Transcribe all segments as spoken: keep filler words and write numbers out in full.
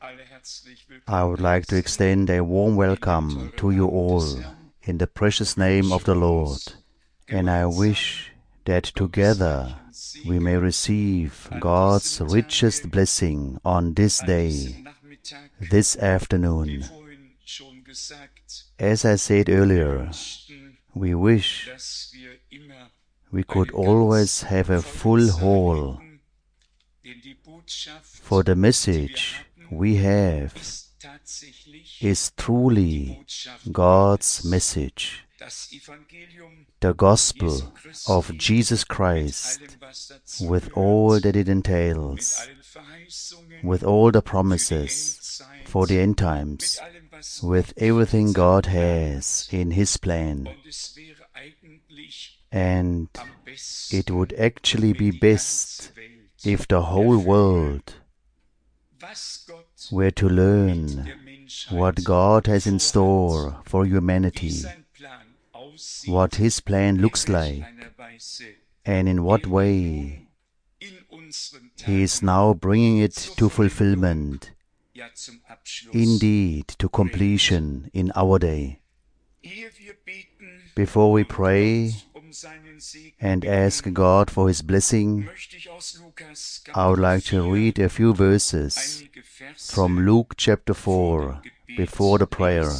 I would like to extend a warm welcome to you all in the precious name of the Lord, and I wish that together we may receive God's richest blessing on this day, this afternoon. As I said earlier, we wish we could always have a full hall, for the message we have is truly God's message, the gospel of Jesus Christ, with all that it entails, with all the promises for the end times, with everything God has in His plan. And it would actually be best if the whole world were to learn what God has in store for humanity, what His plan looks like, and in what way He is now bringing it to fulfillment, indeed to completion in our day. Before we pray and ask God for His blessing, I would like to read a few verses from Luke chapter four before the prayer.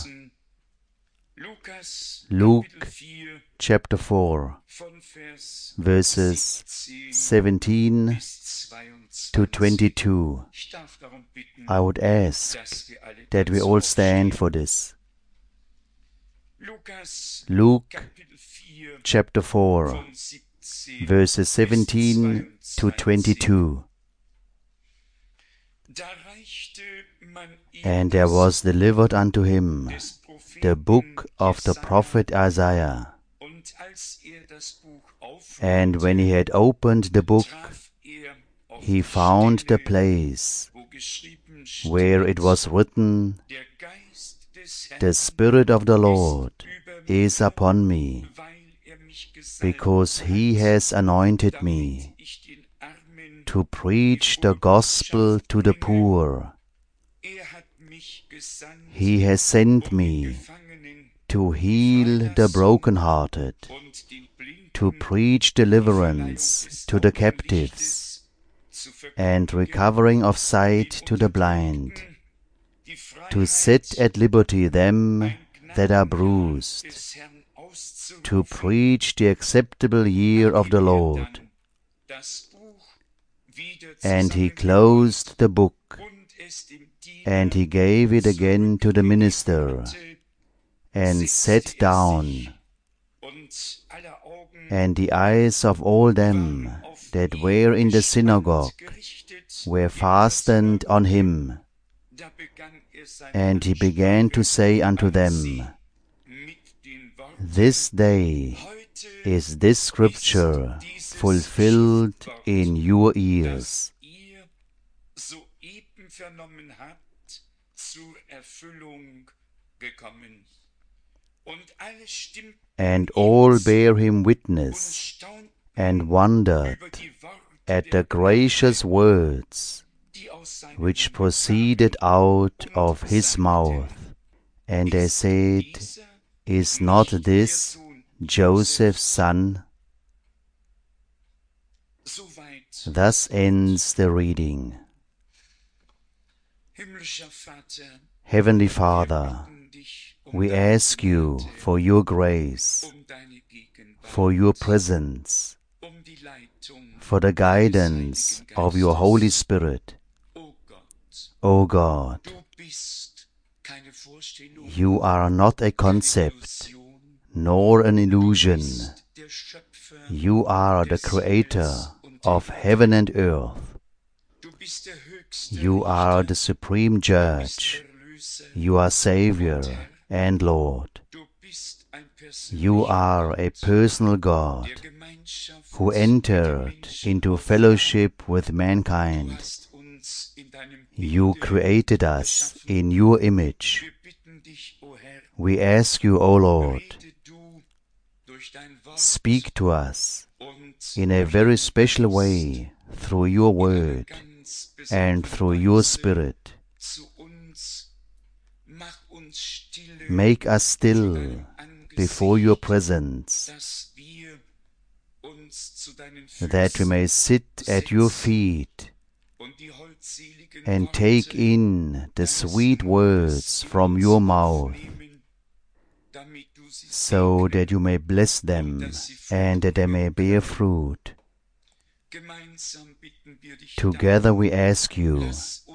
Luke chapter four, verses seventeen to twenty-two. I would ask that we all stand for this. Luke chapter four, verses seventeen to twenty-two. And there was delivered unto him the book of the prophet Isaiah. And when he had opened the book, he found the place where it was written, The Spirit of the Lord is upon me, because He has anointed me to preach the gospel to the poor. He has sent me to heal the brokenhearted, to preach deliverance to the captives, and recovering of sight to the blind, to set at liberty them that are bruised, to preach the acceptable year of the Lord. And he closed the book, and he gave it again to the minister, and sat down. And the eyes of all them that were in the synagogue were fastened on him. And he began to say unto them, This day is this scripture fulfilled in your ears. And all bare him witness, and wondered at the gracious words which proceeded out of his mouth. And they said, Is not this Joseph's son? Thus ends the reading. Heavenly Father, we ask you for your grace, for your presence, for the guidance of your Holy Spirit. O God, you are not a concept, nor an illusion. You are the Creator of heaven and earth. You are the Supreme Judge. You are Savior and Lord. You are a personal God who entered into fellowship with mankind. You created us in your image. We ask you, O Lord, speak to us in a very special way through your word and through your Spirit. Make us still before your presence, that we may sit at your feet and take in the sweet words from your mouth, so that you may bless them and that they may bear fruit. Together we ask you,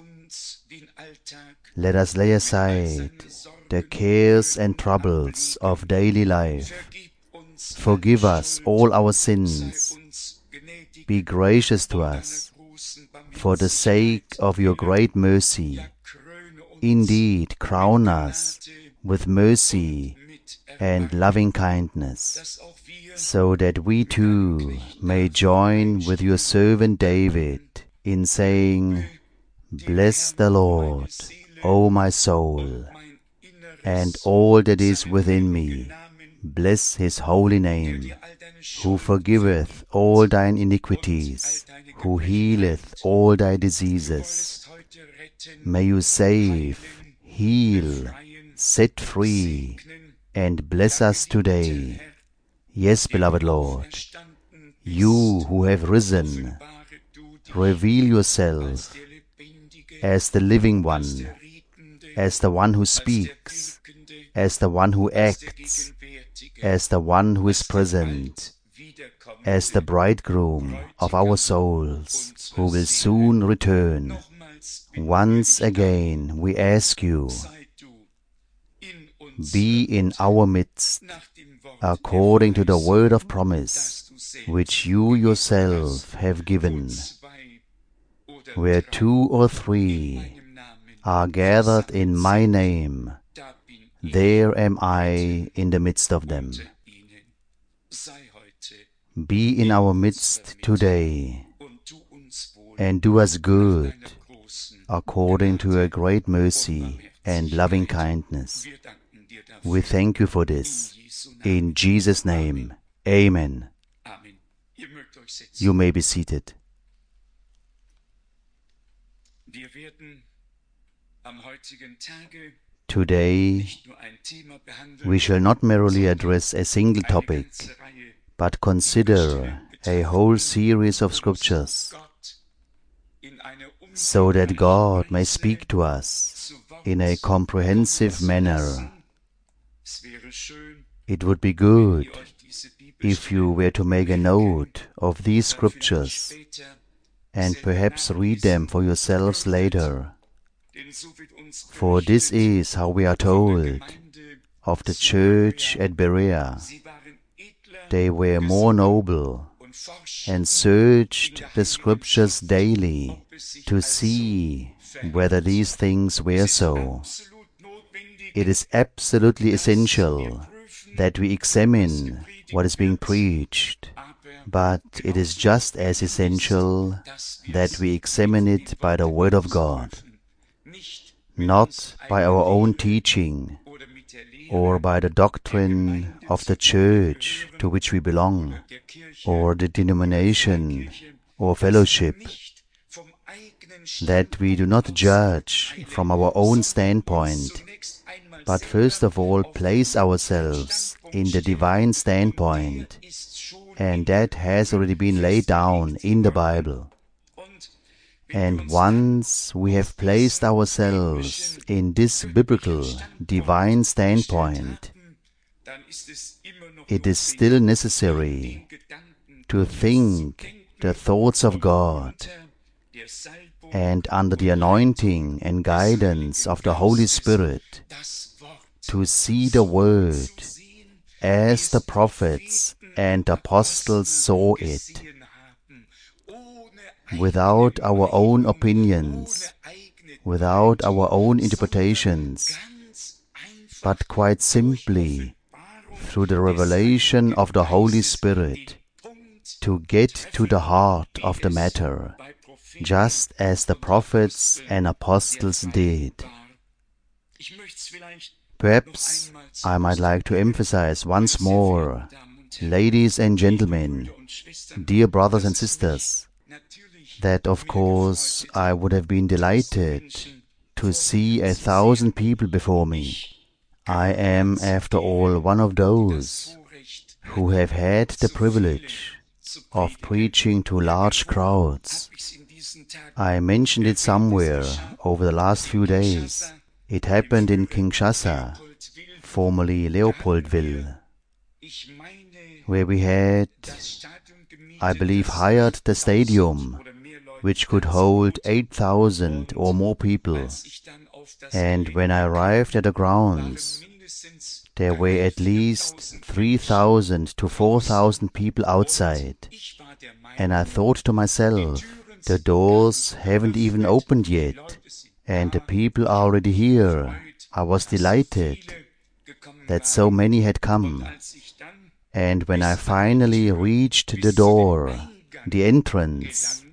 let us lay aside the cares and troubles of daily life. Forgive us all our sins. Be gracious to us for the sake of your great mercy. Indeed, crown us with mercy and loving kindness, so that we too may join with your servant David in saying, Bless the Lord, O my soul, and all that is within me. Bless his holy name, who forgiveth all thine iniquities, who healeth all thy diseases. May you save, heal, set free, and bless us today. Yes, beloved Lord, you who have risen, reveal yourself as the living one, as the one who speaks, as the one who acts, as the one who is present, as the bridegroom of our souls, who will soon return. Once again we ask you, be in our midst, according to the word of promise, which you yourself have given. Where two or three are gathered in my name, there am I in the midst of them. Be in our midst today, and do us good, according to your great mercy and loving kindness. We thank you for this. In Jesus' name, Amen. You may be seated. Today, we shall not merely address a single topic, but consider a whole series of scriptures, so that God may speak to us in a comprehensive manner. It would be good if you were to make a note of these scriptures and perhaps read them for yourselves later. For this is how we are told of the church at Berea. They were more noble and searched the scriptures daily to see whether these things were so. It is absolutely essential that we examine what is being preached, but it is just as essential that we examine it by the Word of God, not by our own teaching or by the doctrine of the church to which we belong, or the denomination or fellowship, that we do not judge from our own standpoint, but first of all place ourselves in the divine standpoint, and that has already been laid down in the Bible. And once we have placed ourselves in this biblical, divine standpoint, it is still necessary to think the thoughts of God, and under the anointing and guidance of the Holy Spirit, to see the Word as the prophets and apostles saw it, without our own opinions, without our own interpretations, but quite simply through the revelation of the Holy Spirit, to get to the heart of the matter, just as the prophets and apostles did. Perhaps I might like to emphasize once more, ladies and gentlemen, dear brothers and sisters, that of course I would have been delighted to see a thousand people before me. I am, after all, one of those who have had the privilege of preaching to large crowds. I mentioned it somewhere over the last few days. It happened in Kinshasa, formerly Leopoldville, where we had, I believe, hired the stadium, which could hold eight thousand or more people. And when I arrived at the grounds, there were at least three thousand to four thousand people outside. And I thought to myself, the doors haven't even opened yet, and the people are already here. I was delighted that so many had come. And when I finally reached the door, the entrance,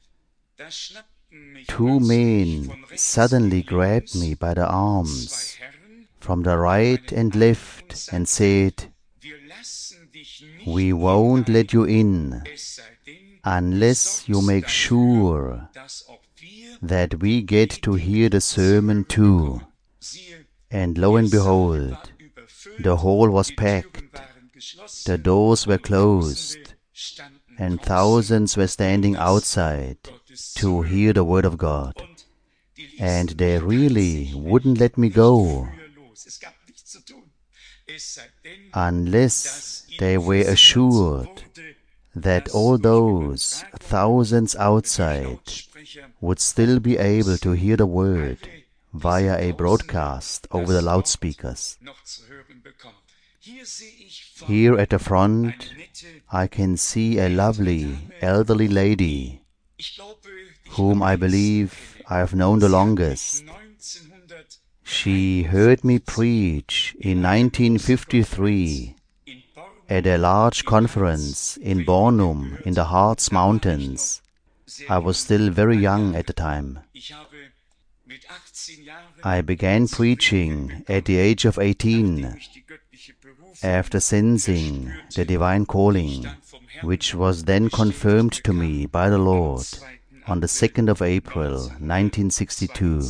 two men suddenly grabbed me by the arms from the right and left and said, "We won't let you in unless you make sure that we get to hear the sermon too." And lo and behold, the hall was packed, the doors were closed, and thousands were standing outside to hear the Word of God. And they really wouldn't let me go unless they were assured that all those thousands outside would still be able to hear the Word via a broadcast over the loudspeakers. Here at the front, I can see a lovely elderly lady whom I believe I have known the longest. She heard me preach in nineteen fifty-three at a large conference in Bornum in the Harz Mountains. I was still very young at the time. I began preaching at the age of eighteen, after sensing the divine calling, which was then confirmed to me by the Lord on the second of April, nineteen sixty-two.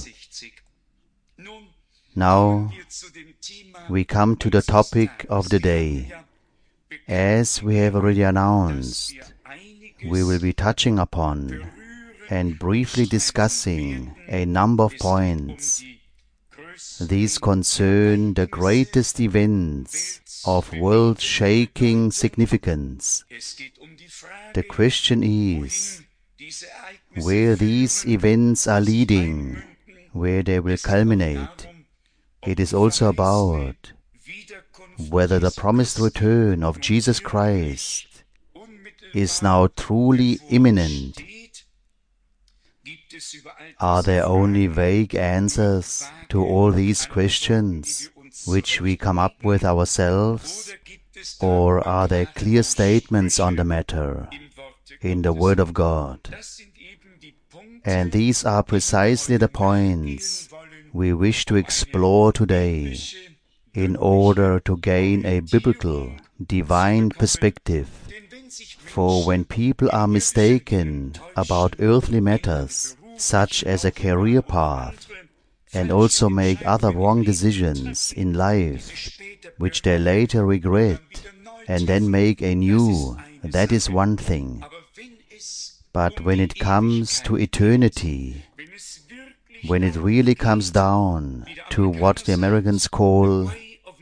Now we come to the topic of the day. As we have already announced, we will be touching upon and briefly discussing a number of points. These concern the greatest events of world-shaking significance. The question is where these events are leading, where they will culminate. It is also about whether the promised return of Jesus Christ is now truly imminent. Are there only vague answers to all these questions which we come up with ourselves, or are there clear statements on the matter in the Word of God? And these are precisely the points we wish to explore today in order to gain a biblical, divine perspective. For when people are mistaken about earthly matters, such as a career path, and also make other wrong decisions in life, which they later regret, and then make anew, that is one thing. But when it comes to eternity, when it really comes down to what the Americans call,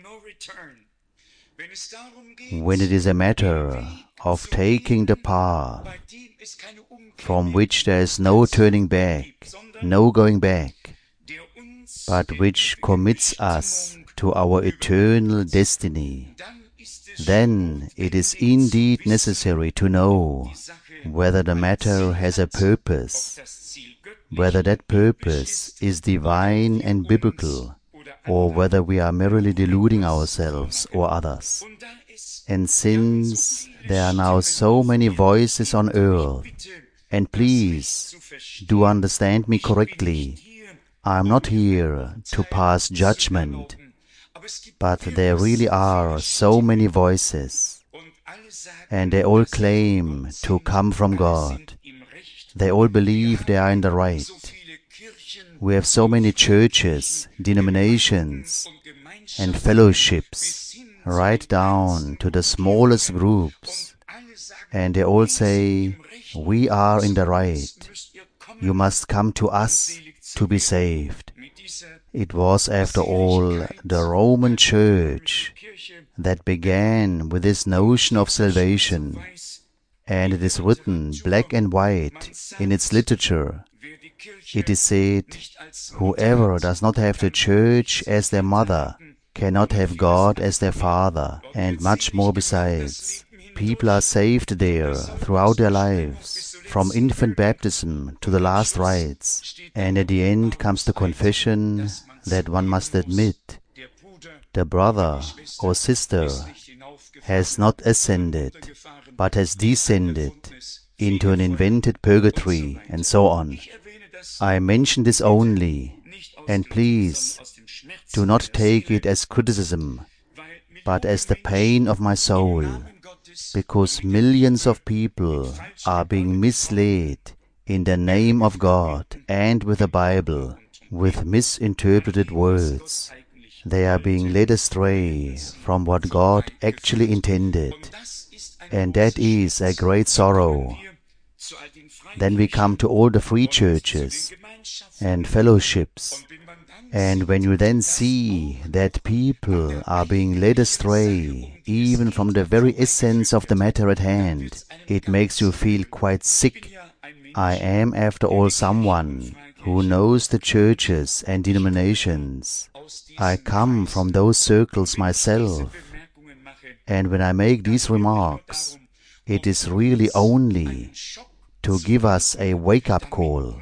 when it is a matter of taking the path from which there is no turning back, no going back, but which commits us to our eternal destiny, then it is indeed necessary to know whether the matter has a purpose, whether that purpose is divine and biblical, or whether we are merely deluding ourselves or others. And since there are now so many voices on earth, and please do understand me correctly, I am not here to pass judgment, but there really are so many voices, and they all claim to come from God. They all believe they are in the right. We have so many churches, denominations, and fellowships, right down to the smallest groups. And they all say, we are in the right. You must come to us to be saved. It was, after all, the Roman Church that began with this notion of salvation, and it is written black and white in its literature. It is said, whoever does not have the church as their mother cannot have God as their father, and much more besides. People are saved there throughout their lives, from infant baptism to the last rites, and at the end comes the confession that one must admit the brother or sister has not ascended, but has descended into an invented purgatory, and so on. I mention this only, and please do not take it as criticism, but as the pain of my soul, because millions of people are being misled in the name of God and with the Bible, with misinterpreted words. They are being led astray from what God actually intended, and that is a great sorrow. Then we come to all the free churches and fellowships, and when you then see that people are being led astray, even from the very essence of the matter at hand, it makes you feel quite sick. I am, after all, someone who knows the churches and denominations. I come from those circles myself, and when I make these remarks, it is really only to give us a wake-up call,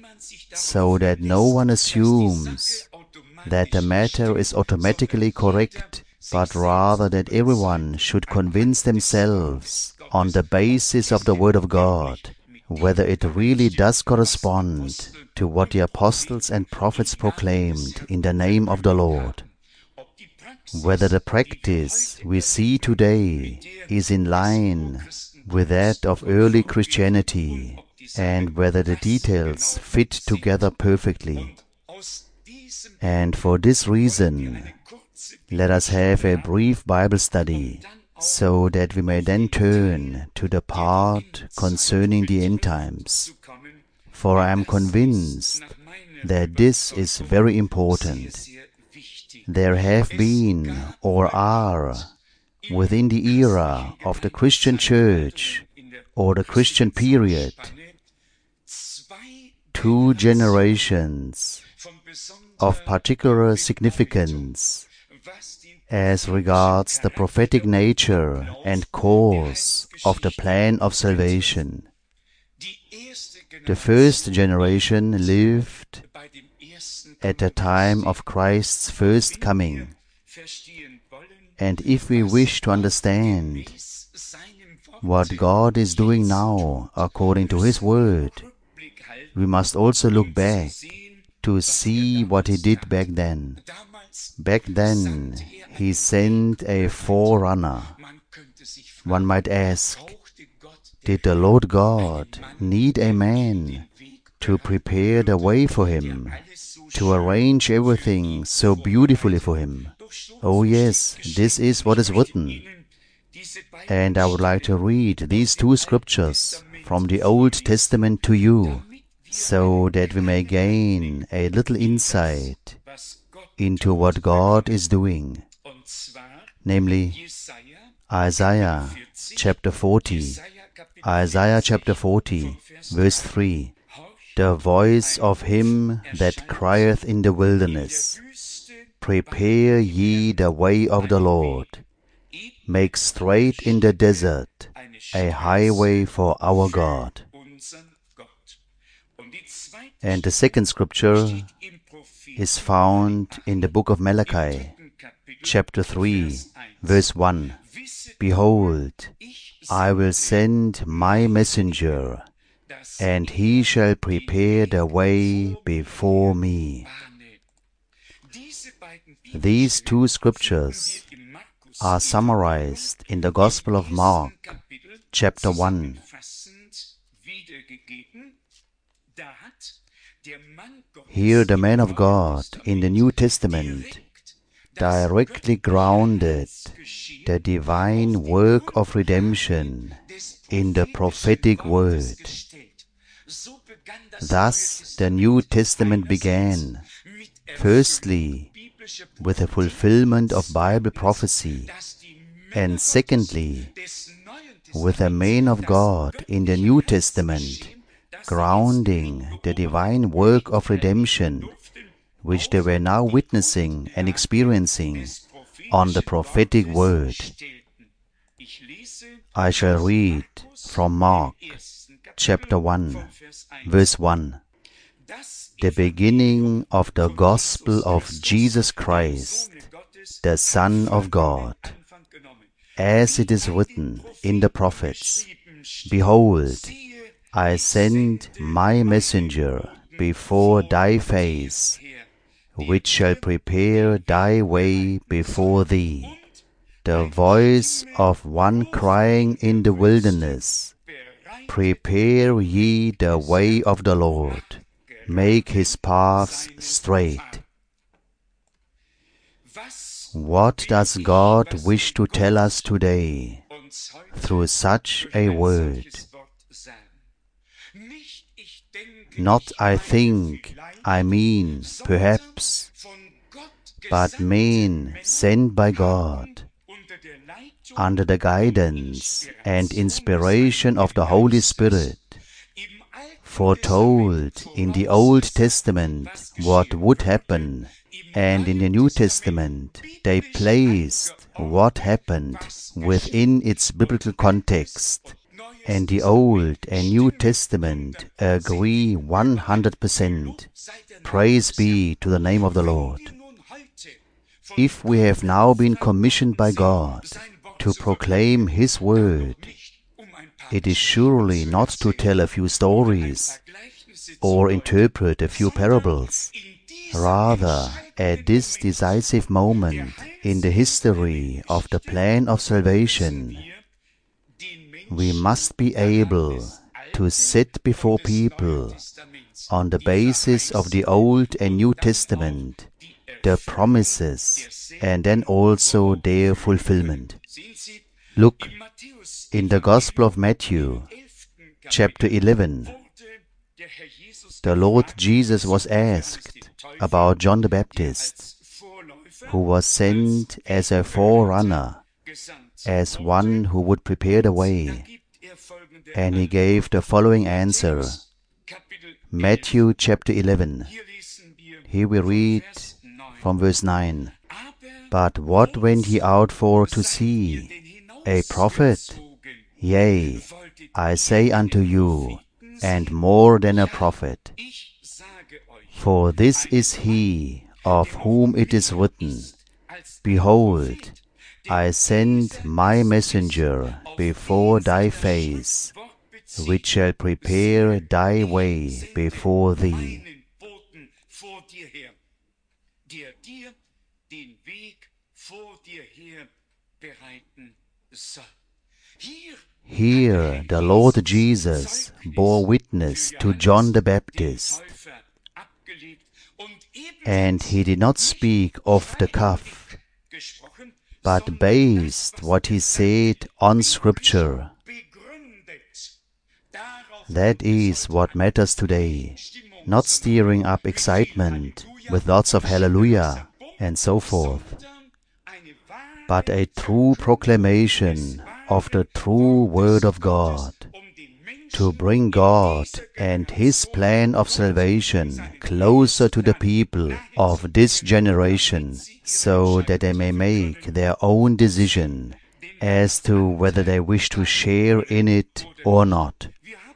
so that no one assumes that the matter is automatically correct, but rather that everyone should convince themselves on the basis of the Word of God whether it really does correspond to what the apostles and prophets proclaimed in the name of the Lord, whether the practice we see today is in line with that of early Christianity, and whether the details fit together perfectly. And for this reason, let us have a brief Bible study, so that we may then turn to the part concerning the end times. For I am convinced that this is very important. There have been, or are, within the era of the Christian Church, or the Christian period, two generations of particular significance as regards the prophetic nature and course of the plan of salvation. The first generation lived at the time of Christ's first coming, and if we wish to understand what God is doing now according to His Word, we must also look back to see what He did back then. Back then, He sent a forerunner. One might ask, did the Lord God need a man to prepare the way for Him, to arrange everything so beautifully for Him? Oh yes, this is what is written. And I would like to read these two scriptures from the Old Testament to you, so that we may gain a little insight into what God is doing, namely Isaiah chapter forty, Isaiah chapter forty, verse three. The voice of him that crieth in the wilderness, prepare ye the way of the Lord, make straight in the desert a highway for our God. And the second scripture is found in the book of Malachi, chapter three, verse one. Behold, I will send my messenger, and he shall prepare the way before me. These two scriptures are summarized in the Gospel of Mark, chapter one. Here the man of God in the New Testament directly grounded the divine work of redemption in the prophetic word. Thus the New Testament began, firstly, with the fulfillment of Bible prophecy, and secondly, with a man of God in the New Testament grounding the divine work of redemption, which they were now witnessing and experiencing on the prophetic word. I shall read from Mark chapter one, verse one. The beginning of the gospel of Jesus Christ, the Son of God, as it is written in the prophets, Behold, I send my messenger before thy face, which shall prepare thy way before thee. The voice of one crying in the wilderness, Prepare ye the way of the Lord, make his paths straight. What does God wish to tell us today through such a word? Not I think, I mean, perhaps, but men sent by God, under the guidance and inspiration of the Holy Spirit, foretold in the Old Testament what would happen, and in the New Testament they placed what happened within its biblical context, and the Old and New Testament agree one hundred percent. Praise be to the name of the Lord. If we have now been commissioned by God to proclaim His word, it is surely not to tell a few stories or interpret a few parables. Rather, at this decisive moment in the history of the plan of salvation, we must be able to sit before people on the basis of the Old and New Testament, the promises, and then also their fulfillment. Look, in the Gospel of Matthew, chapter eleven, the Lord Jesus was asked about John the Baptist, who was sent as a forerunner, as one who would prepare the way. And he gave the following answer. Matthew chapter eleven. Here we read from verse nine. But what went ye out for to see? A prophet? Yea, I say unto you, and more than a prophet. For this is he of whom it is written, Behold, I send my messenger before thy face, which shall prepare thy way before thee. Here the Lord Jesus bore witness to John the Baptist, and he did not speak off the cuff, but based what he said on Scripture. That is what matters today, not stirring up excitement with lots of hallelujah and so forth, but a true proclamation of the true Word of God, to bring God and His plan of salvation closer to the people of this generation, so that they may make their own decision as to whether they wish to share in it or not.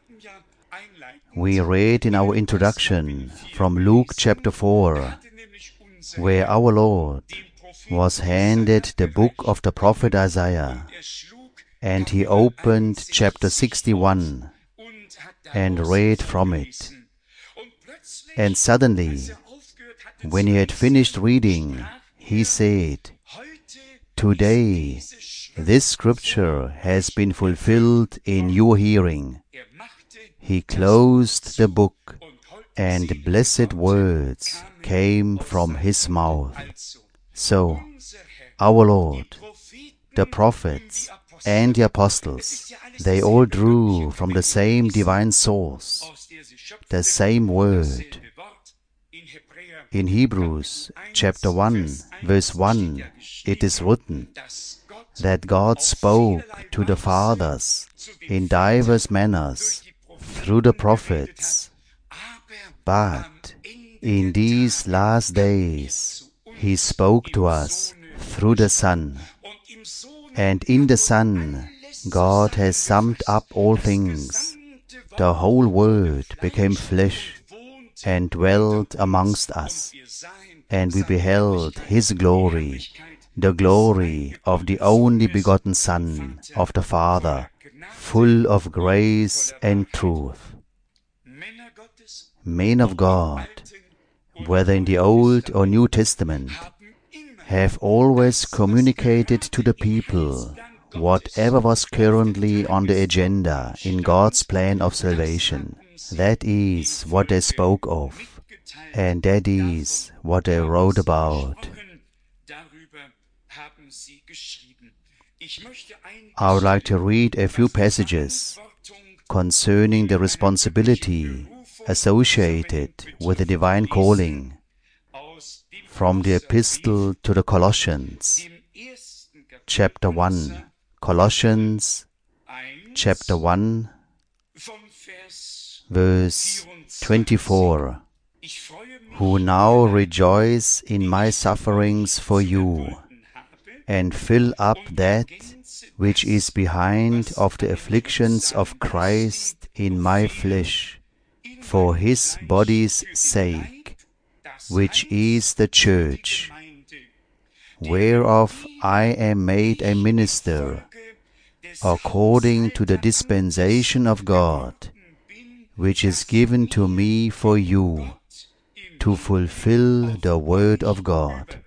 We read in our introduction from Luke chapter four, where our Lord was handed the book of the prophet Isaiah, and he opened chapter sixty-one and read from it. And suddenly, when he had finished reading, he said, Today this scripture has been fulfilled in your hearing. He closed the book and blessed words came from his mouth. So, our Lord, the prophets, and the apostles, they all drew from the same divine source, the same word. In Hebrews chapter one, verse one, it is written that God spoke to the fathers in divers manners through the prophets, but in these last days He spoke to us through the Son. And in the Son God has summed up all things. The whole Word became flesh and dwelt amongst us, and we beheld His glory, the glory of the only begotten Son of the Father, full of grace and truth. Men of God, whether in the Old or New Testament, have always communicated to the people whatever was currently on the agenda in God's plan of salvation. That is what they spoke of, and that is what they wrote about. I would like to read a few passages concerning the responsibility associated with the divine calling from the Epistle to the Colossians, chapter one. Colossians, chapter one, verse twenty-four. Who now rejoice in my sufferings for you, and fill up that which is behind of the afflictions of Christ in my flesh, for his body's sake, which is the church, whereof I am made a minister, according to the dispensation of God, which is given to me for you, to fulfill the word of God.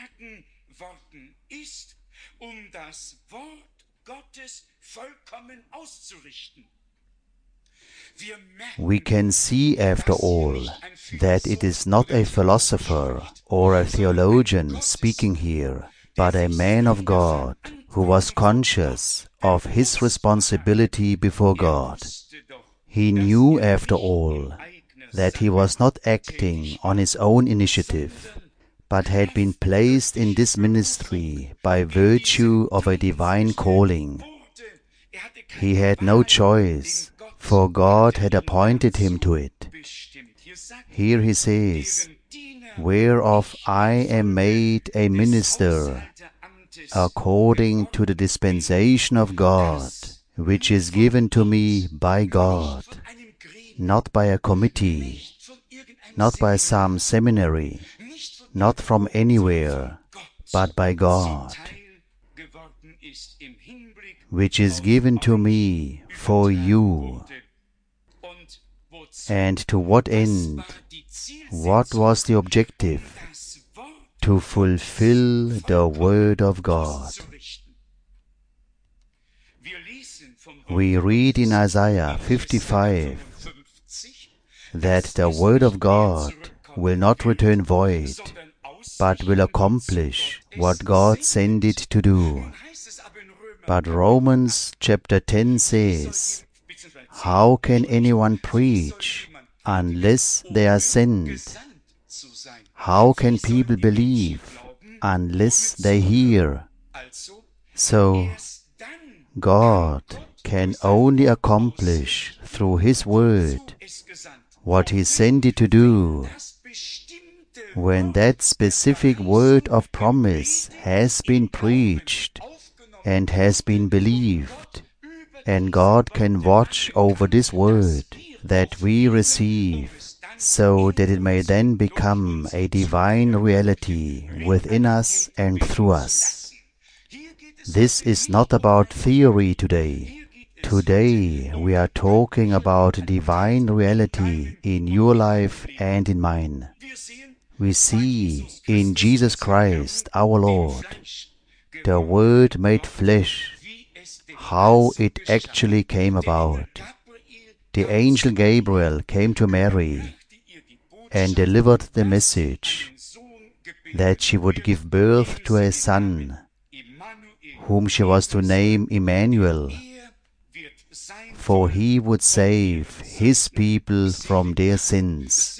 We can see, after all, that it is not a philosopher or a theologian speaking here, but a man of God who was conscious of his responsibility before God. He knew, after all, that he was not acting on his own initiative, but had been placed in this ministry by virtue of a divine calling. He had no choice, for God had appointed him to it. Here he says, whereof I am made a minister, according to the dispensation of God, which is given to me by God, not by a committee, not by some seminary, not from anywhere, but by God, which is given to me for you. And to what end? What was the objective? To fulfill the word of God. We read in Isaiah fifty-five that the word of God will not return void, but will accomplish what God sent it to do. But Romans chapter ten says, how can anyone preach unless they are sent? How can people believe unless they hear? So, God can only accomplish through His word what He sent it to do. When that specific word of promise has been preached and has been believed, and God can watch over this word that we receive, so that it may then become a divine reality within us and through us. This is not about theory today. Today we are talking about divine reality in your life and in mine. We see in Jesus Christ our Lord, the Word made flesh, how it actually came about. The angel Gabriel came to Mary and delivered the message that she would give birth to a son, whom she was to name Emmanuel, for he would save his people from their sins.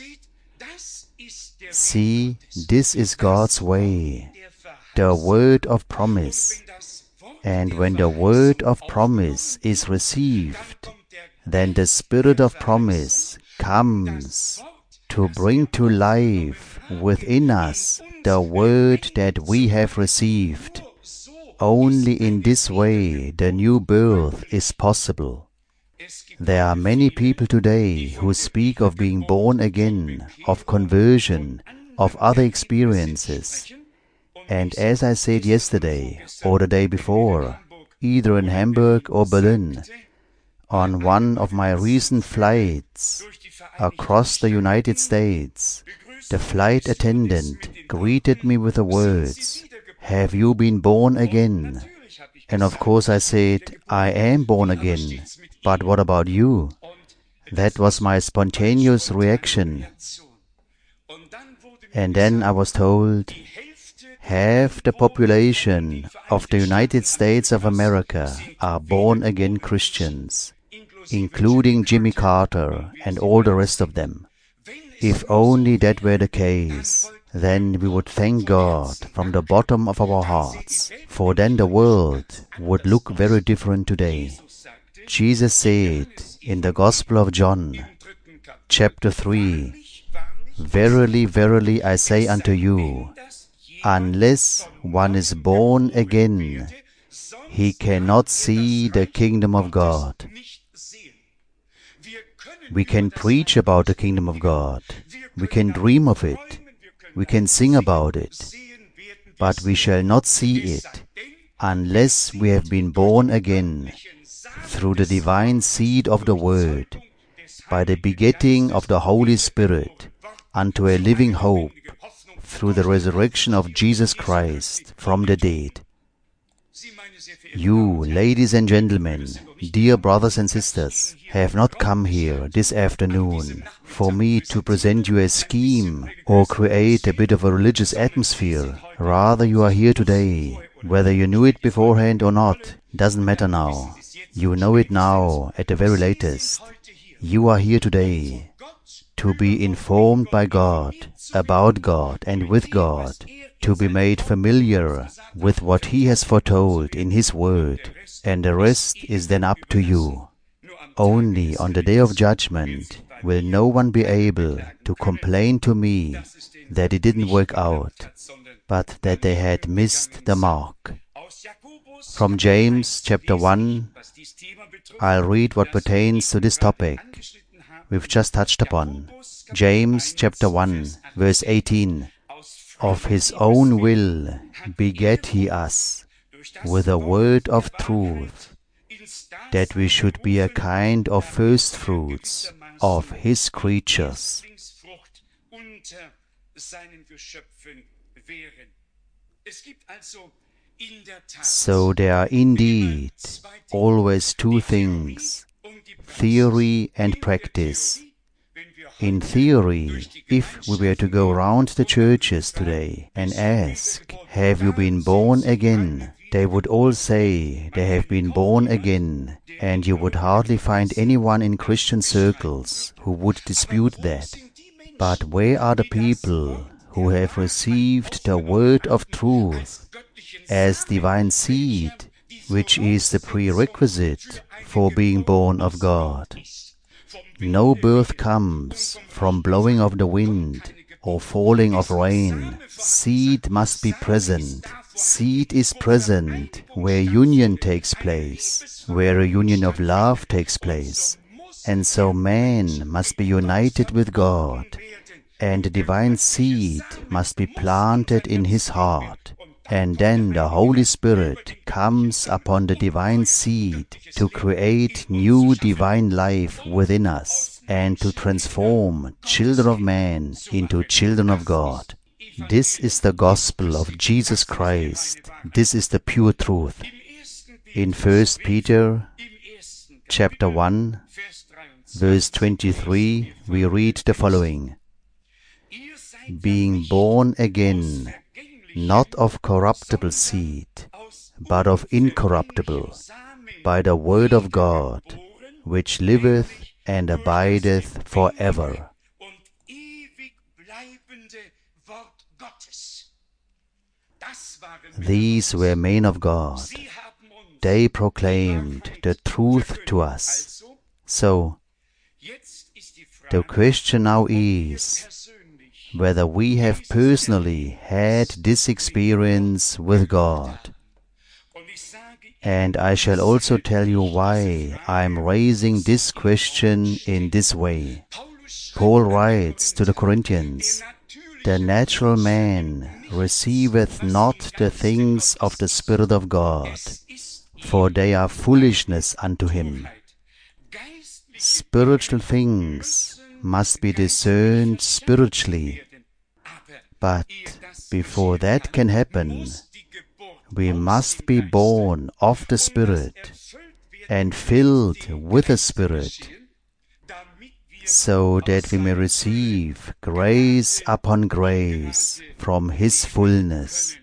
See, this is God's way, the word of promise. And when the word of promise is received, then the Spirit of promise comes to bring to life within us the word that we have received. Only in this way the new birth is possible. There are many people today who speak of being born again, of conversion, of other experiences. And as I said yesterday or the day before, either in Hamburg or Berlin, on one of my recent flights across the United States, the flight attendant greeted me with the words, "Have you been born again?" And of course I said, "I am born again, but what about you?" That was my spontaneous reaction. And then I was told, half the population of the United States of America are born-again Christians, including Jimmy Carter and all the rest of them. If only that were the case, then we would thank God from the bottom of our hearts, for then the world would look very different today. Jesus said in the Gospel of John, chapter three, "Verily, verily, I say unto you, unless one is born again, he cannot see the kingdom of God." We can preach about the kingdom of God. We can dream of it. We can sing about it. But we shall not see it unless we have been born again through the divine seed of the Word, by the begetting of the Holy Spirit unto a living hope, through the resurrection of Jesus Christ from the dead. You, ladies and gentlemen, dear brothers and sisters, have not come here this afternoon for me to present you a scheme or create a bit of a religious atmosphere. Rather, you are here today. Whether you knew it beforehand or not, doesn't matter now. You know it now at the very latest. You are here today to be informed by God, about God and with God, to be made familiar with what He has foretold in His Word, and the rest is then up to you. Only on the day of judgment will no one be able to complain to me that it didn't work out, but that they had missed the mark. From James chapter one, I'll read what pertains to this topic we've just touched upon. James chapter one, verse eighteen. Of His own will begat He us with a word of truth, that we should be a kind of first fruits of His creatures. So there are indeed always two things, theory and practice. In theory, if we were to go round the churches today and ask, "Have you been born again?" they would all say they have been born again, and you would hardly find anyone in Christian circles who would dispute that. But where are the people who have received the word of truth as divine seed, which is the prerequisite for being born of God? No birth comes from blowing of the wind or falling of rain. Seed must be present. Seed is present where union takes place, where a union of love takes place. And so man must be united with God, and the divine seed must be planted in his heart. And then the Holy Spirit comes upon the divine seed to create new divine life within us and to transform children of man into children of God. This is the gospel of Jesus Christ. This is the pure truth. In First Peter chapter one, verse twenty-three, we read the following: being born again, not of corruptible seed, but of incorruptible, by the word of God, which liveth and abideth for ever. These were men of God. They proclaimed the truth to us. So, the question now is whether we have personally had this experience with God. And I shall also tell you why I am raising this question in this way. Paul writes to the Corinthians, "The natural man receiveth not the things of the Spirit of God, for they are foolishness unto him." Spiritual things must be discerned spiritually. But before that can happen, we must be born of the Spirit and filled with the Spirit, so that we may receive grace upon grace from His fullness.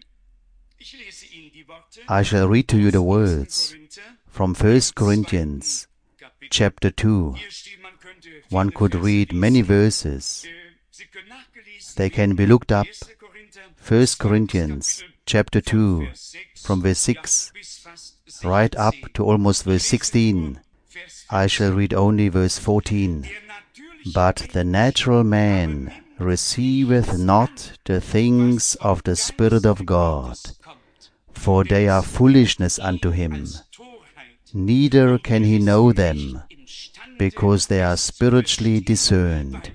I shall read to you the words from First Corinthians chapter two. One could read many verses. They can be looked up. First Corinthians chapter two, from verse six, right up to almost verse sixteen. I shall read only verse fourteen. "But the natural man receiveth not the things of the Spirit of God, for they are foolishness unto him. Neither can he know them, because they are spiritually discerned."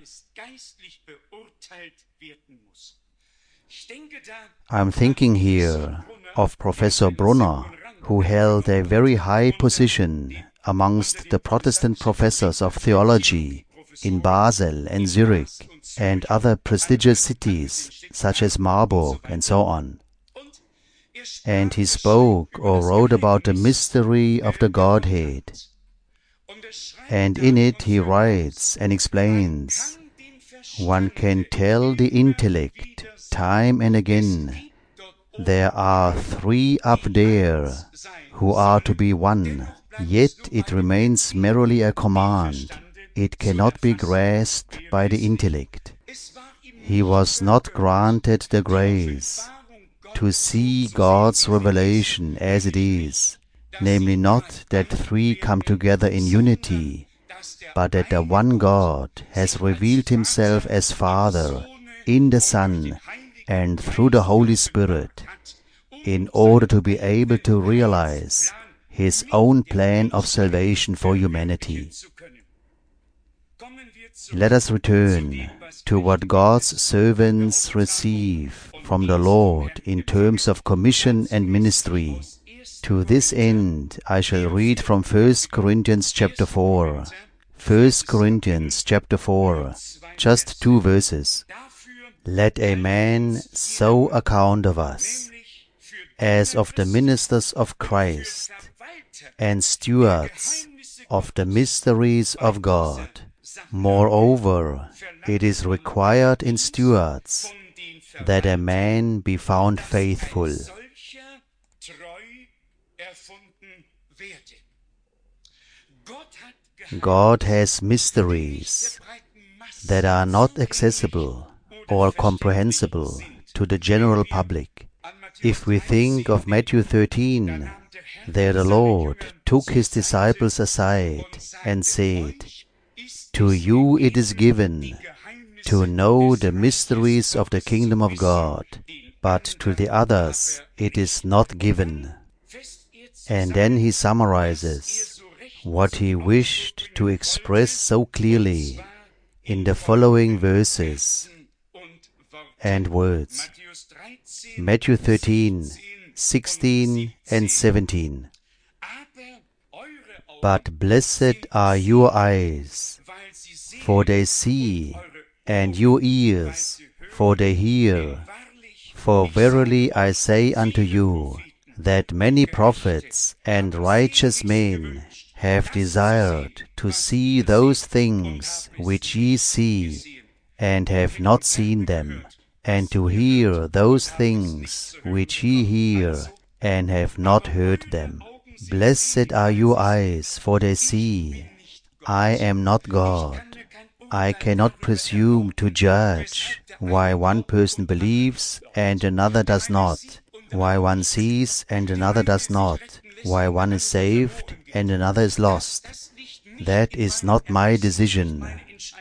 I'm thinking here of Professor Brunner, who held a very high position amongst the Protestant professors of theology in Basel and Zurich and other prestigious cities such as Marburg and so on. And he spoke or wrote about the mystery of the Godhead. And in it he writes and explains, one can tell the intellect time and again, there are three up there who are to be one, yet it remains merely a command. It cannot be grasped by the intellect. He was not granted the grace to see God's revelation as it is, namely not that three come together in unity, but that the one God has revealed Himself as Father in the Son and through the Holy Spirit, in order to be able to realize His own plan of salvation for humanity. Let us return to what God's servants receive from the Lord in terms of commission and ministry. To this end, I shall read from First Corinthians chapter four. First Corinthians chapter four, just two verses. "Let a man so account of us, as of the ministers of Christ, and stewards of the mysteries of God. Moreover, it is required in stewards that a man be found faithful." God has mysteries that are not accessible or comprehensible to the general public. If we think of Matthew thirteen, there the Lord took His disciples aside and said, "To you it is given to know the mysteries of the kingdom of God, but to the others it is not given." And then He summarizes what He wished to express so clearly in the following verses and words. Matthew thirteen, sixteen and seventeen. "But blessed are your eyes, for they see, and your ears, for they hear. For verily I say unto you, that many prophets and righteous men have desired to see those things which ye see, and have not seen them, and to hear those things which ye hear, and have not heard them. Blessed are your eyes, for they see. I am not God. I cannot presume to judge why one person believes and another does not, why one sees and another does not, why one is saved and another is lost. That is not my decision.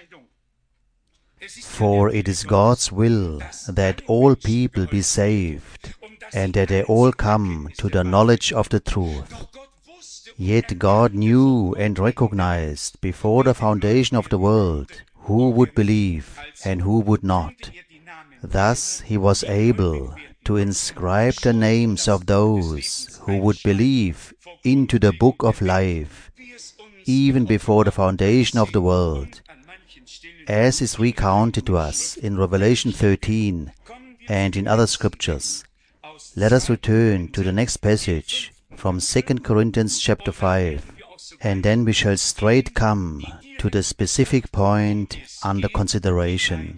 For it is God's will that all people be saved, and that they all come to the knowledge of the truth. Yet God knew and recognized before the foundation of the world who would believe and who would not. Thus He was able to inscribe the names of those who would believe into the book of life, even before the foundation of the world, as is recounted to us in Revelation thirteen and in other scriptures. Let us return to the next passage from Second Corinthians chapter five, and then we shall straight come to the specific point under consideration.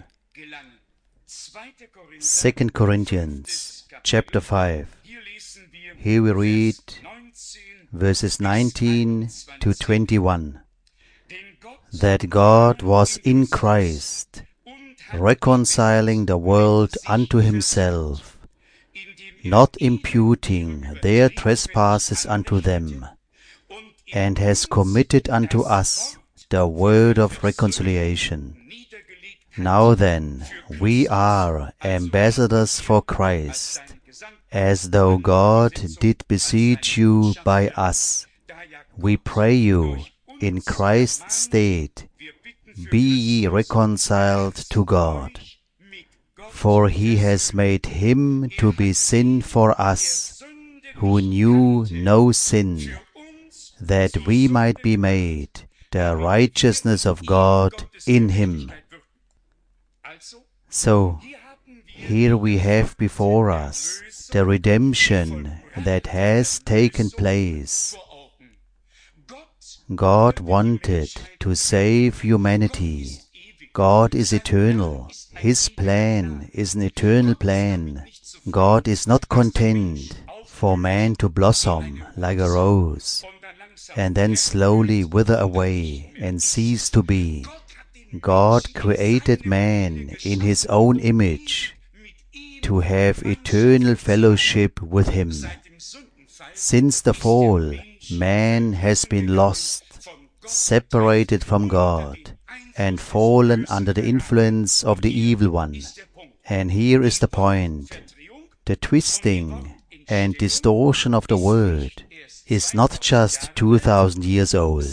Second Corinthians chapter five. Here we read verses nineteen to twenty-one. That God was in Christ, reconciling the world unto Himself, not imputing their trespasses unto them, and has committed unto us the word of reconciliation. Now then, we are ambassadors for Christ, as though God did beseech you by us. We pray you, in Christ's stead, be ye reconciled to God. For He has made Him to be sin for us, who knew no sin, that we might be made the righteousness of God in Him. So, here we have before us the redemption that has taken place. God wanted to save humanity. God is eternal. His plan is an eternal plan. God is not content for man to blossom like a rose and then slowly wither away and cease to be. God created man in His own image to have eternal fellowship with Him. Since the fall, man has been lost, separated from God, and fallen under the influence of the evil one. And here is the point. The twisting and distortion of the word is not just two thousand years old.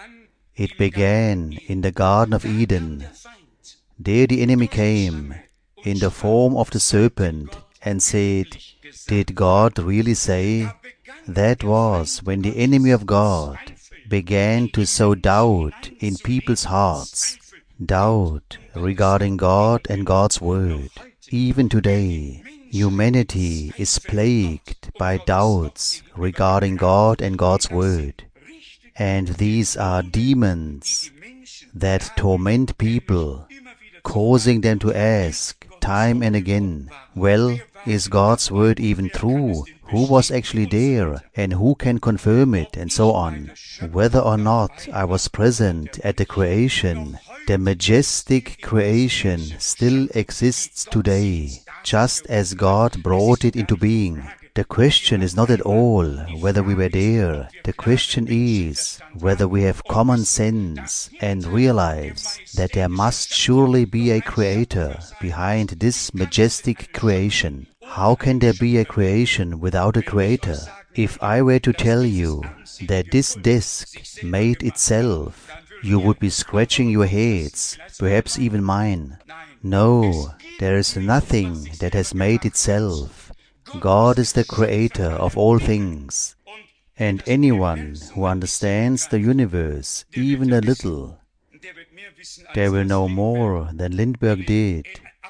It began in the Garden of Eden. There the enemy came in the form of the serpent and said, "Did God really say?" That was when the enemy of God began to sow doubt in people's hearts, doubt regarding God and God's Word. Even today, humanity is plagued by doubts regarding God and God's Word. And these are demons that torment people, causing them to ask time and again, well, is God's Word even true? Who was actually there, and who can confirm it, and so on. Whether or not I was present at the creation, the majestic creation still exists today, just as God brought it into being. The question is not at all whether we were there. The question is whether we have common sense and realize that there must surely be a creator behind this majestic creation. How can there be a creation without a creator? If I were to tell you that this disc made itself, you would be scratching your heads, perhaps even mine. No, there is nothing that has made itself. God is the creator of all things, and anyone who understands the universe even a little, they will know more than Lindbergh did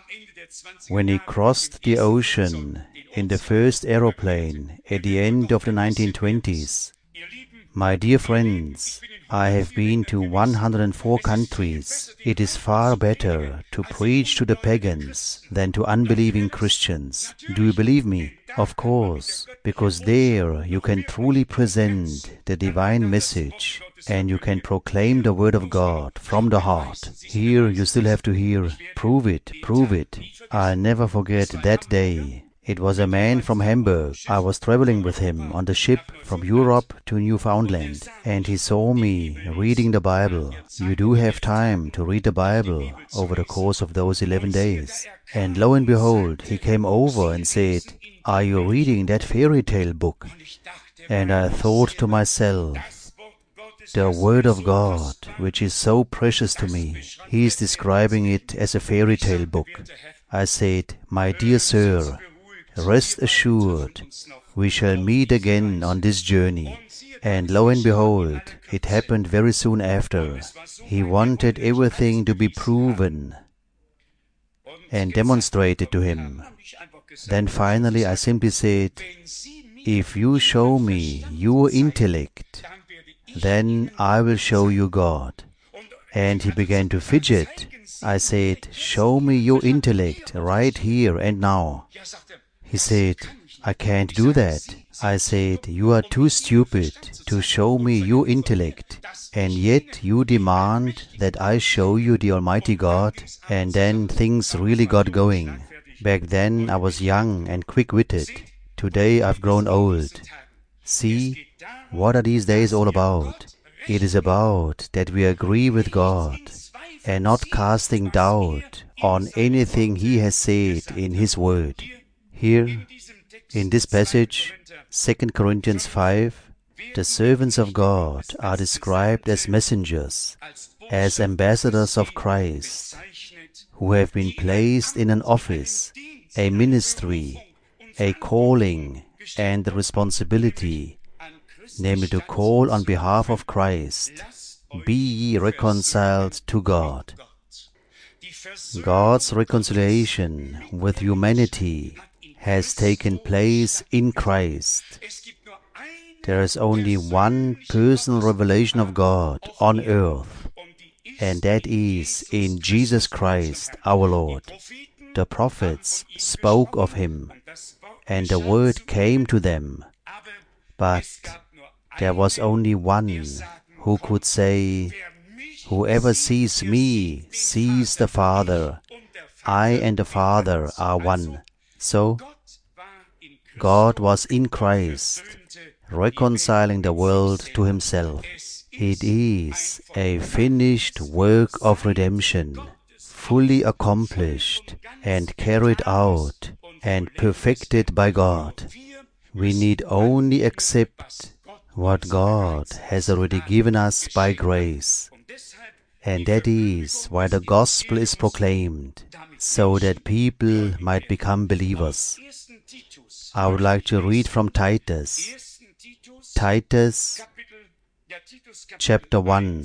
when he crossed the ocean in the first aeroplane at the end of the nineteen twenties. My dear friends, I have been to one hundred four countries. It is far better to preach to the pagans than to unbelieving Christians. Do you believe me? Of course, because there you can truly present the divine message and you can proclaim the word of God from the heart. Here you still have to hear, prove it, prove it. I'll never forget that day. It was a man from Hamburg. I was traveling with him on the ship from Europe to Newfoundland, and he saw me reading the Bible. You do have time to read the Bible over the course of those eleven days. And lo and behold, he came over and said, "Are you reading that fairy tale book?" And I thought to myself, the Word of God, which is so precious to me, he is describing it as a fairy tale book. I said, "My dear sir, rest assured, we shall meet again on this journey." And lo and behold, it happened very soon after. He wanted everything to be proven and demonstrated to him. Then finally I simply said, "If you show me your intellect, then I will show you God." And he began to fidget. I said, "Show me your intellect right here and now." He said, "I can't do that." I said, "You are too stupid to show me your intellect, and yet you demand that I show you the Almighty God." And then things really got going. Back then I was young and quick-witted. Today I've grown old. See, what are these days all about? It is about that we agree with God and not casting doubt on anything He has said in His Word. Here, in this passage, Second Corinthians five, the servants of God are described as messengers, as ambassadors of Christ, who have been placed in an office, a ministry, a calling, and a responsibility, namely to call on behalf of Christ, "Be ye reconciled to God." God's reconciliation with humanity has taken place in Christ. There is only one personal revelation of God on earth, and that is in Jesus Christ our Lord. The prophets spoke of Him, and the word came to them, but there was only one who could say, "Whoever sees me sees the Father. I and the Father are one." So, God was in Christ, reconciling the world to Himself. It is a finished work of redemption, fully accomplished and carried out and perfected by God. We need only accept what God has already given us by grace. And that is why the gospel is proclaimed, so that people might become believers. I would like to read from Titus. Titus chapter one,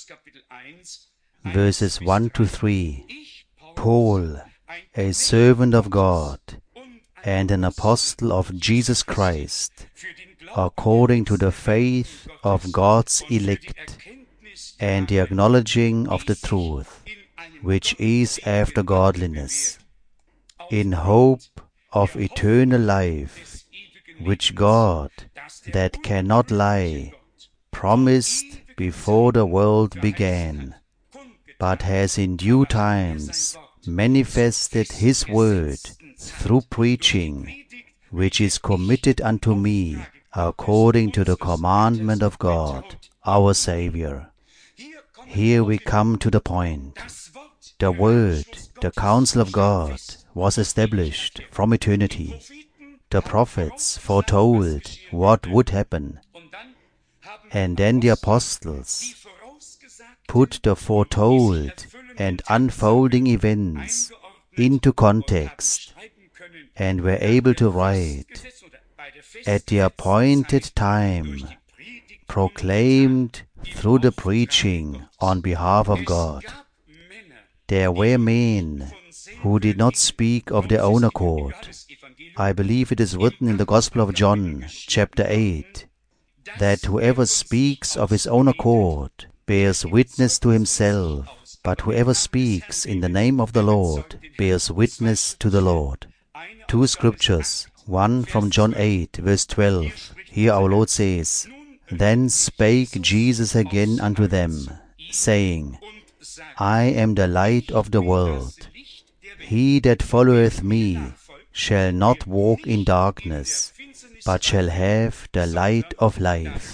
verses one to three. Paul, a servant of God and an apostle of Jesus Christ, according to the faith of God's elect and the acknowledging of the truth, which is after godliness, in hope of eternal life, which God, that cannot lie, promised before the world began, but has in due times manifested His word through preaching, which is committed unto me according to the commandment of God, our Savior. Here we come to the point. The Word, the counsel of God, was established from eternity. The prophets foretold what would happen. And then the apostles put the foretold and unfolding events into context and were able to write, "At the appointed time, proclaimed through the preaching on behalf of God." There were men who did not speak of their own accord. I believe it is written in the Gospel of John, chapter eight, that whoever speaks of his own accord bears witness to himself, but whoever speaks in the name of the Lord bears witness to the Lord. Two scriptures, one from John eight, verse twelve. Here our Lord says, Then spake Jesus again unto them, saying, I am the light of the world. He that followeth me shall not walk in darkness, but shall have the light of life.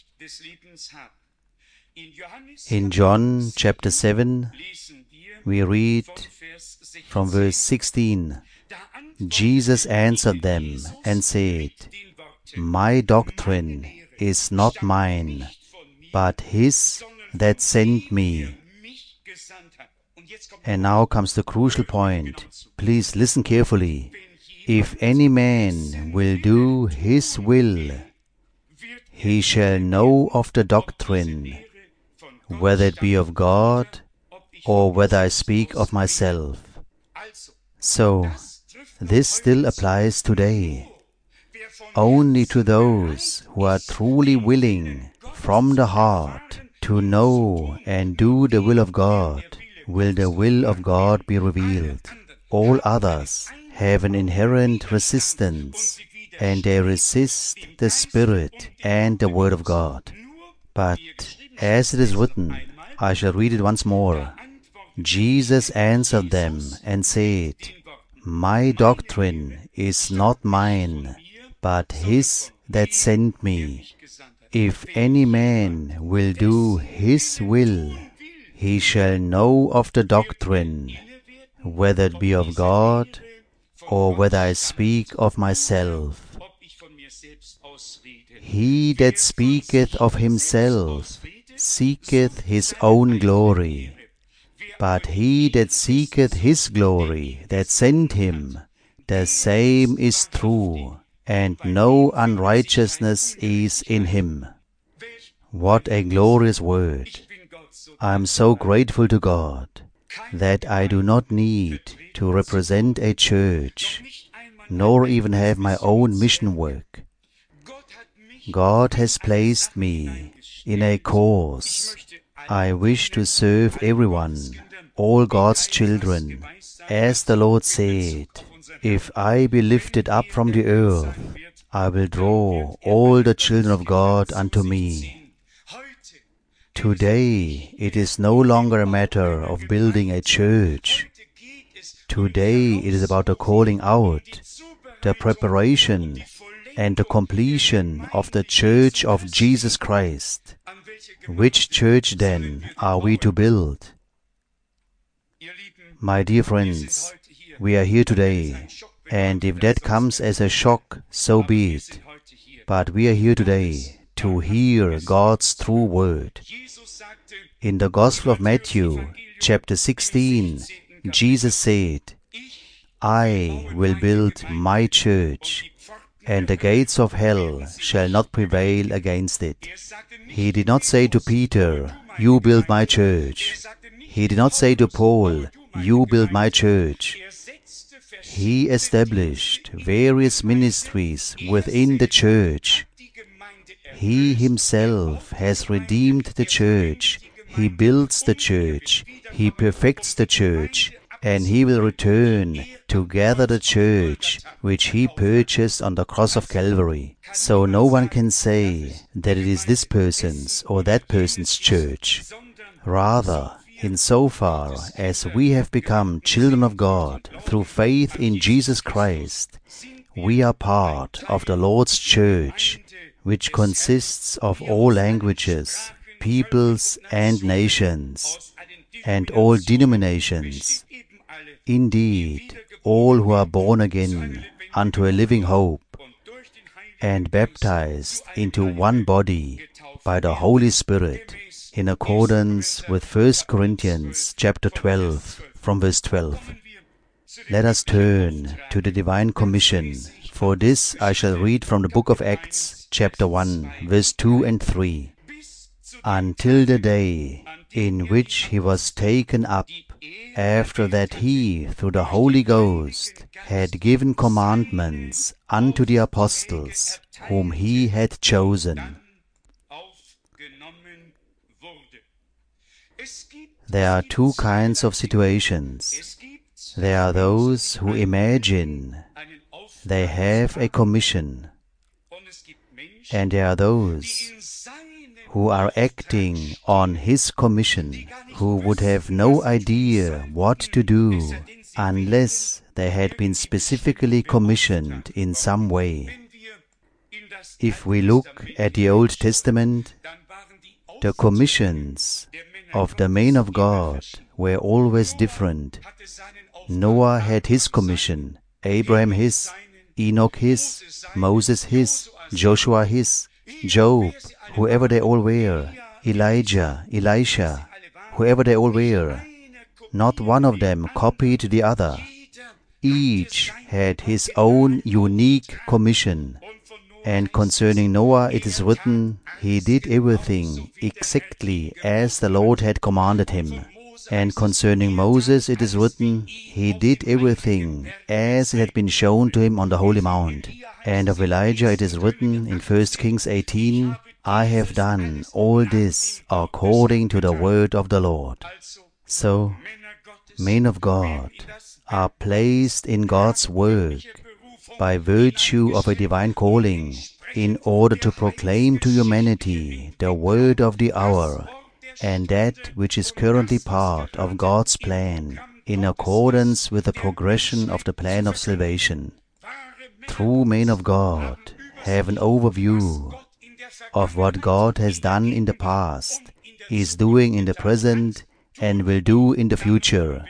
In John chapter seven, we read from verse sixteen, Jesus answered them and said, My doctrine is not mine, but his that sent me. And now comes the crucial point. Please listen carefully. If any man will do his will, he shall know of the doctrine, whether it be of God or whether I speak of myself. So, this still applies today. Only to those who are truly willing from the heart to know and do the will of God will the will of God be revealed. All others have an inherent resistance, and they resist the Spirit and the Word of God. But as it is written, I shall read it once more. Jesus answered them and said, My doctrine is not mine, but his that sent me. If any man will do his will, he shall know of the doctrine, whether it be of God or whether I speak of myself. He that speaketh of himself seeketh his own glory, but he that seeketh his glory that sent him, the same is true, and no unrighteousness is in him. What a glorious word! I am so grateful to God that I do not need to represent a church, nor even have my own mission work. God has placed me in a cause. I wish to serve everyone, all God's children, as the Lord said, If I be lifted up from the earth, I will draw all the children of God unto me. Today, it is no longer a matter of building a church. Today, it is about the calling out, the preparation, and the completion of the church of Jesus Christ. Which church, then, are we to build? My dear friends, we are here today, and if that comes as a shock, so be it. But we are here today to hear God's true word. In the Gospel of Matthew, chapter sixteen, Jesus said, I will build my church, and the gates of hell shall not prevail against it. He did not say to Peter, You build my church. He did not say to Paul, You build my church. He established various ministries within the church. He himself has redeemed the church. He builds the church. He perfects the church. And he will return to gather the church which he purchased on the cross of Calvary. So no one can say that it is this person's or that person's church. Rather, insofar as we have become children of God through faith in Jesus Christ, we are part of the Lord's church, which consists of all languages, peoples and nations, and all denominations. Indeed, all who are born again unto a living hope, and baptized into one body by the Holy Spirit, in accordance with First Corinthians chapter twelve, from verse twelve. Let us turn to the Divine Commission. For this I shall read from the book of Acts, chapter one, verse two and three. Until the day in which he was taken up, after that he, through the Holy Ghost, had given commandments unto the apostles whom he had chosen. There are two kinds of situations. There are those who imagine they have a commission, and there are those who are acting on His commission, who would have no idea what to do unless they had been specifically commissioned in some way. If we look at the Old Testament, the commissions of the men of God were always different. Noah had his commission, Abraham his, Enoch his, Moses his, Joshua his, Job, whoever they all were, Elijah, Elisha, whoever they all were. Not one of them copied the other. Each had his own unique commission. And concerning Noah it is written, he did everything exactly as the Lord had commanded him. And concerning Moses it is written, he did everything as it had been shown to him on the Holy Mount. And of Elijah it is written in First Kings eighteen, I have done all this according to the word of the Lord. So, men of God are placed in God's work by virtue of a divine calling, in order to proclaim to humanity the word of the hour, and that which is currently part of God's plan, in accordance with the progression of the plan of salvation. True men of God have an overview of what God has done in the past, is doing in the present, and will do in the future.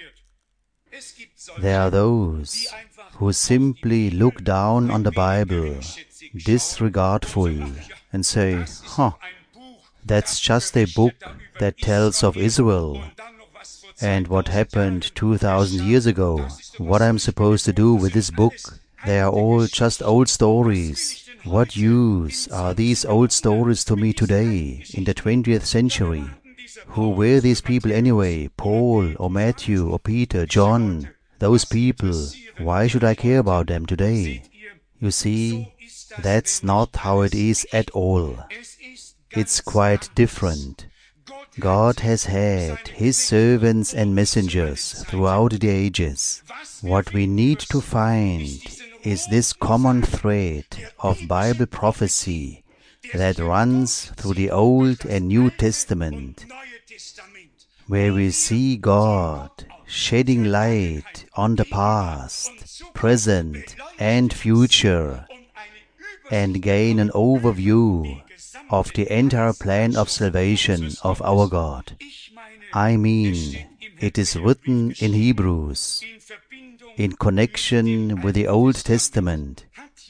There are those who simply look down on the Bible, disregardful, and say, huh, that's just a book that tells of Israel and what happened two thousand years ago. What I'm supposed to do with this book? They are all just old stories. What use are these old stories to me today, in the twentieth century? Who were these people anyway? Paul, or Matthew, or Peter, John? Those people, why should I care about them today? You see, that's not how it is at all. It's quite different. God has had His servants and messengers throughout the ages. What we need to find is this common thread of Bible prophecy that runs through the Old and New Testament, where we see God shedding light on the past, present, and future, and gain an overview of the entire plan of salvation of our God. I mean, it is written in Hebrews, in connection with the Old Testament.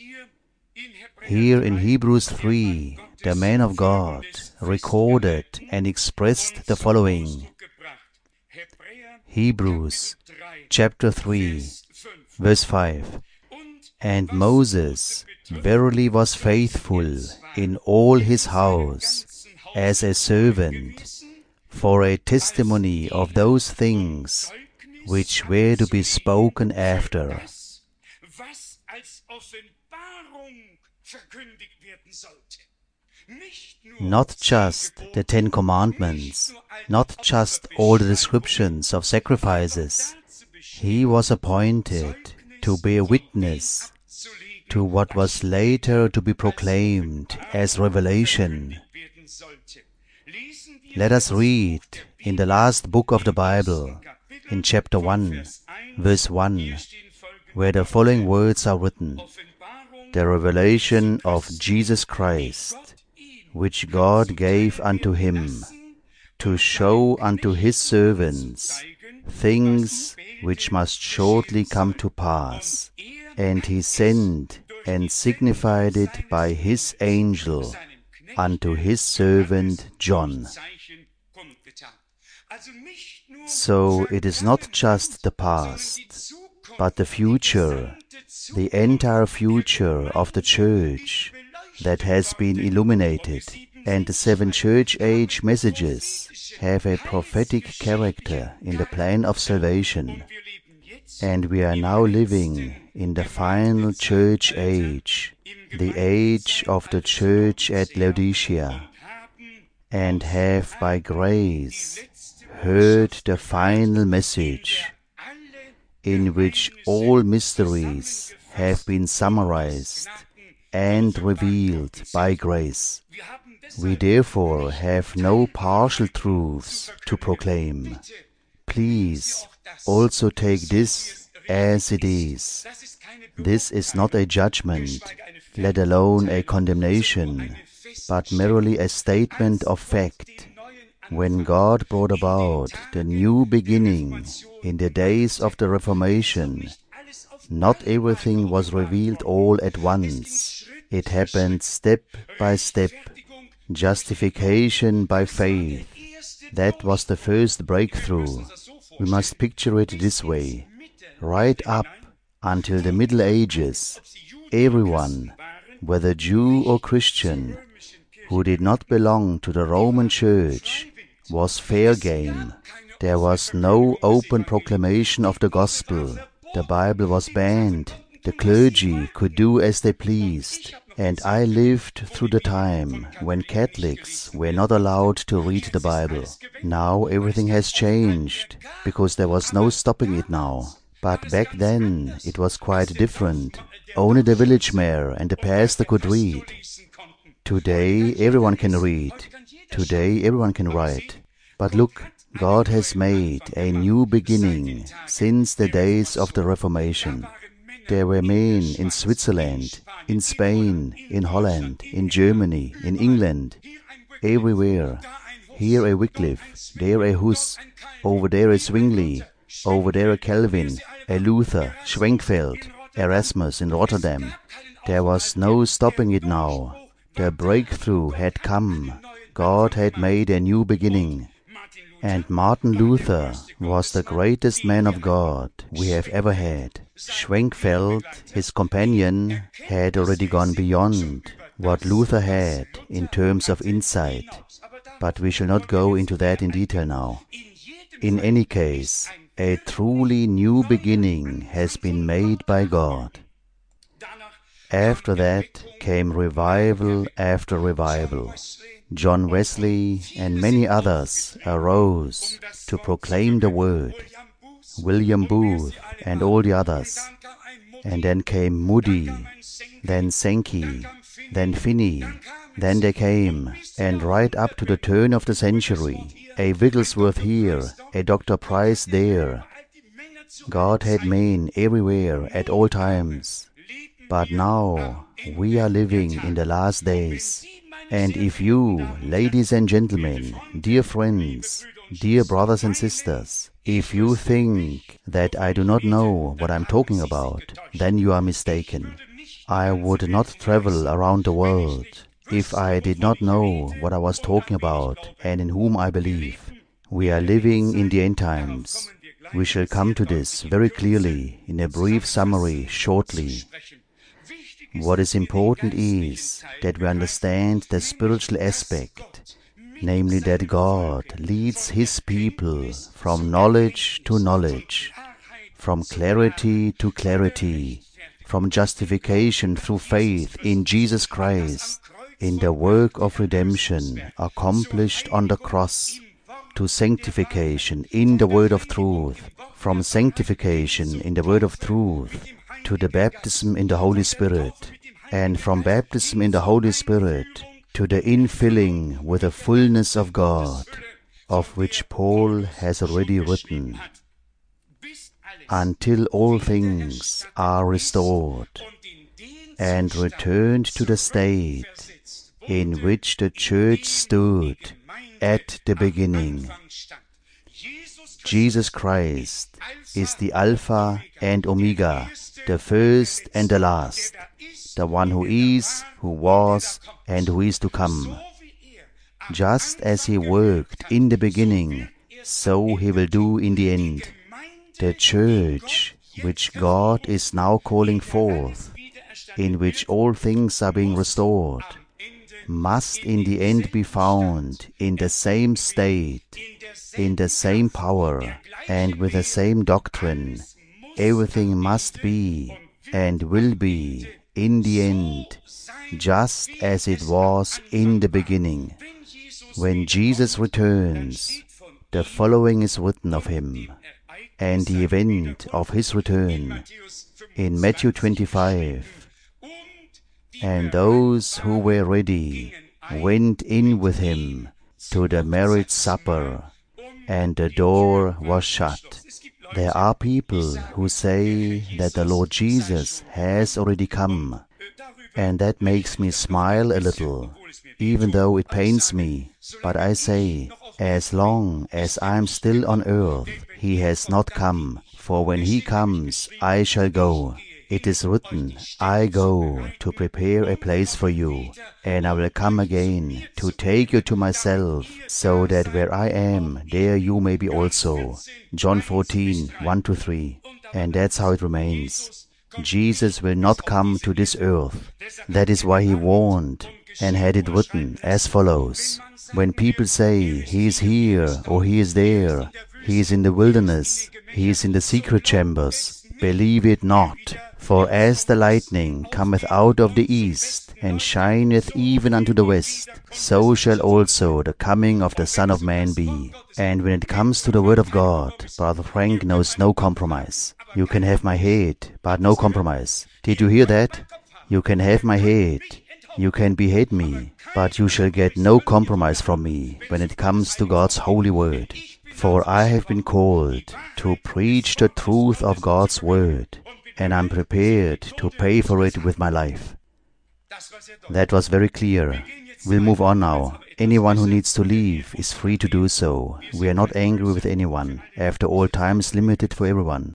Here in Hebrews three, the man of God recorded and expressed the following. Hebrews chapter three, verse five. And Moses verily was faithful in all his house as a servant for a testimony of those things which were to be spoken after. Not just the Ten Commandments, not just all the descriptions of sacrifices. He was appointed to bear witness to what was later to be proclaimed as revelation. Let us read in the last book of the Bible, in chapter one, verse one, where the following words are written. The revelation of Jesus Christ, which God gave unto him, to show unto his servants things which must shortly come to pass. And he sent and signified it by his angel unto his servant John. So it is not just the past, but the future, the entire future of the church that has been illuminated. And the seven church age messages have a prophetic character in the plan of salvation. And we are now living in the final church age, the age of the church at Laodicea, and have by grace heard the final message in which all mysteries have been summarized and revealed by grace. We therefore have no partial truths to proclaim. Please also take this as it is. This is not a judgment, let alone a condemnation, but merely a statement of fact. When God brought about the new beginning in the days of the Reformation, not everything was revealed all at once. It happened step by step. Justification by faith. That was the first breakthrough. We must picture it this way. Right up until the Middle Ages, everyone, whether Jew or Christian, who did not belong to the Roman Church, was fair game. There was no open proclamation of the gospel. The Bible was banned. The clergy could do as they pleased. And I lived through the time when Catholics were not allowed to read the Bible. Now everything has changed, because there was no stopping it now. But back then it was quite different. Only the village mayor and the pastor could read. Today everyone can read. Today everyone can write. But look, God has made a new beginning since the days of the Reformation. There were men in Switzerland, in Spain, in Holland, in Germany, in England, everywhere. Here a Wycliffe, there a Hus, over there a Zwingli, over there a Calvin, a Luther, Schwenkfeld, Erasmus in Rotterdam. There was no stopping it now. The breakthrough had come. God had made a new beginning. And Martin Luther was the greatest man of God we have ever had. Schwenkfeld, his companion, had already gone beyond what Luther had in terms of insight, but we shall not go into that in detail now. In any case, a truly new beginning has been made by God. After that came revival after revival. John Wesley and many others arose to proclaim the word. William Booth and all the others. And then came Moody, then Sankey, then Finney. Then they came, and right up to the turn of the century, a Wigglesworth here, a Doctor Price there. God had men everywhere at all times. But now we are living in the last days. And if you, ladies and gentlemen, dear friends, dear brothers and sisters, if you think that I do not know what I'm talking about, then you are mistaken. I would not travel around the world if I did not know what I was talking about and in whom I believe. We are living in the end times. We shall come to this very clearly in a brief summary shortly. What is important is that we understand the spiritual aspect, namely that God leads His people from knowledge to knowledge, from clarity to clarity, from justification through faith in Jesus Christ, in the work of redemption accomplished on the cross, to sanctification in the word of truth, from sanctification in the word of truth, to the baptism in the Holy Spirit, and from baptism in the Holy Spirit to the infilling with the fullness of God, of which Paul has already written, until all things are restored and returned to the state in which the church stood at the beginning. Jesus Christ is the Alpha and Omega, the first and the last, the one who is, who was, and who is to come. Just as He worked in the beginning, so He will do in the end. The church, which God is now calling forth, in which all things are being restored, must in the end be found in the same state, in the same power, and with the same doctrine. Everything must be and will be in the end, just as it was in the beginning. When Jesus returns, the following is written of him, and the event of his return in Matthew twenty-five. And those who were ready went in with him to the marriage supper, and the door was shut. There are people who say that the Lord Jesus has already come, and that makes me smile a little, even though it pains me. But I say, as long as I am still on earth, he has not come, for when he comes, I shall go. It is written, I go to prepare a place for you, and I will come again to take you to myself, so that where I am, there you may be also. John fourteen, one to three. And that's how it remains. Jesus will not come to this earth. That is why he warned and had it written as follows. When people say, he is here or he is there, he is in the wilderness, he is in the secret chambers, believe it not. For as the lightning cometh out of the east, and shineth even unto the west, so shall also the coming of the Son of Man be. And when it comes to the Word of God, Brother Frank knows no compromise. You can have my head, but no compromise. Did you hear that? You can have my head. You can behead me, but you shall get no compromise from me when it comes to God's holy word. For I have been called to preach the truth of God's word, and I'm prepared to pay for it with my life. That was very clear. We'll move on now. Anyone who needs to leave is free to do so. We are not angry with anyone. After all, time is limited for everyone.